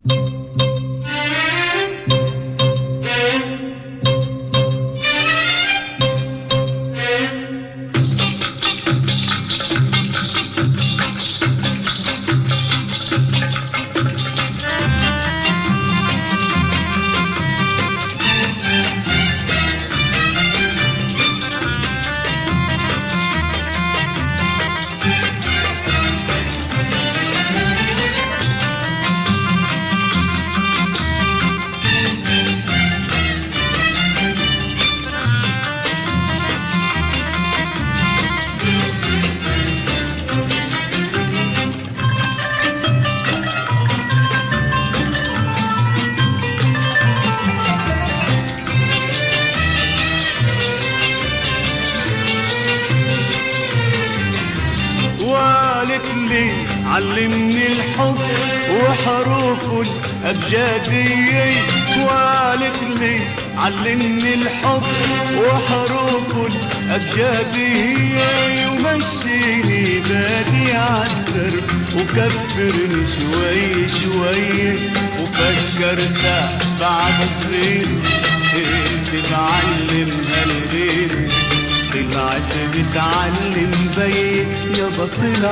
علمني الحب وحروفه الأبجدية، وقالت لي علمني الحب وحروفه الأبجدية، ومشيني بادي عالدرب وكبرني شوي شوي، وفكرت بعد صغير كنت بعلمها لغيري، طلعت بتعلم بي يابا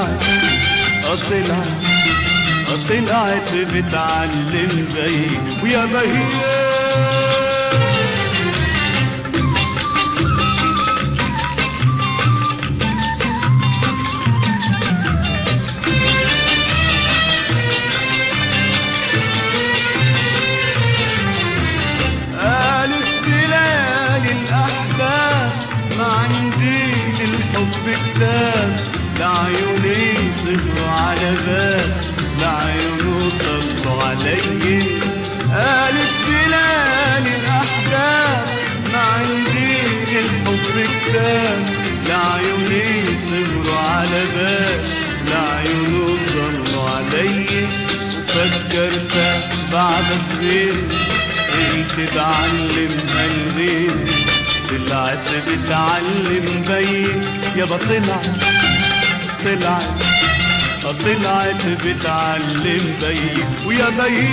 طلعت بتعلم بي ويابا هي قالت ليالي الأحباب ما عندي للحب كتاب، لعيوني صغروا على باب، لعيونه طلوا علي. قالت ليالي الأحباب ما عندي للحب كتاب، لعيوني صغروا على باب، لعيونه طلوا علي. وفكرت بعد صغير قلت بعلمها لغيري، طلعت بتعلم بي يابا طلعت بتعلم بي ويا بي.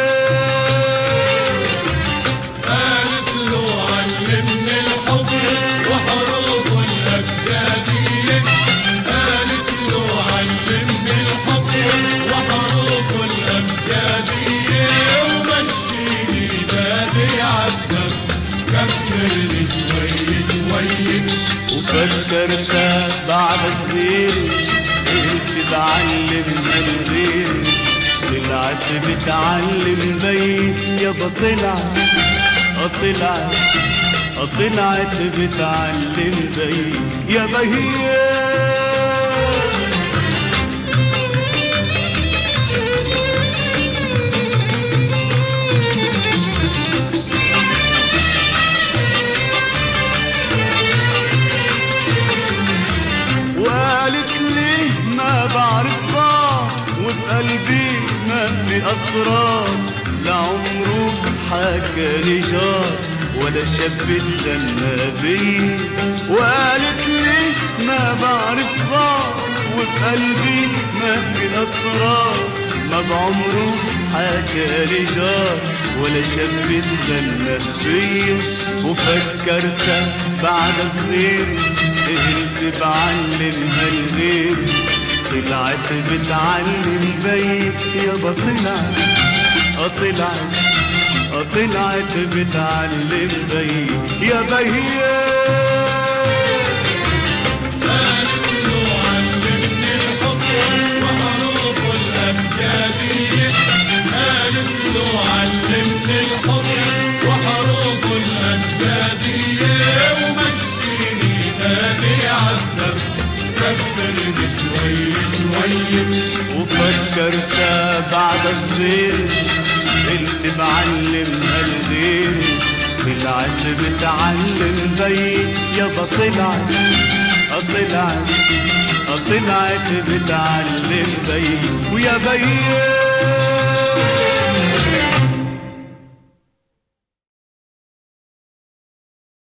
قالت له علمني الحب وحروفه الأبجدية، قالت له علمني الحب وحروفه الأبجدية، ومشيني بادي عالدرب كبرني شوي شوي. وفكرت بعد صغير كنت بعلمها لغيري، طلعت بتعلم بي يابا طلعت بتعلم بي يابا هي. وقالت لي ما بعرفها وبقلبي ما في أسرار، لعمره حكاني جار ولا شاب اتغنى بي. وقالت لي ما بعرفها وبقلبي ما في أسرار، ما بعمره حكاني جار ولا شاب اتغنى بي. وفكرت بعد صغير قلت بعلمها لغيري، طلعت بتعلم بي يابا طلعت بتعلم بي يابا هي. قالت له علمني الحب وحروفه الأبجدية، قالت له علمني الحب وحروفه الأبجدية، ومشيني بادي عالدرب كبرني شوي شوي. وفكرت بعد صغير قلت بعلمها لغيري، طلعت بتعلم بي يابا طلعت بتعلم بي ويا بي.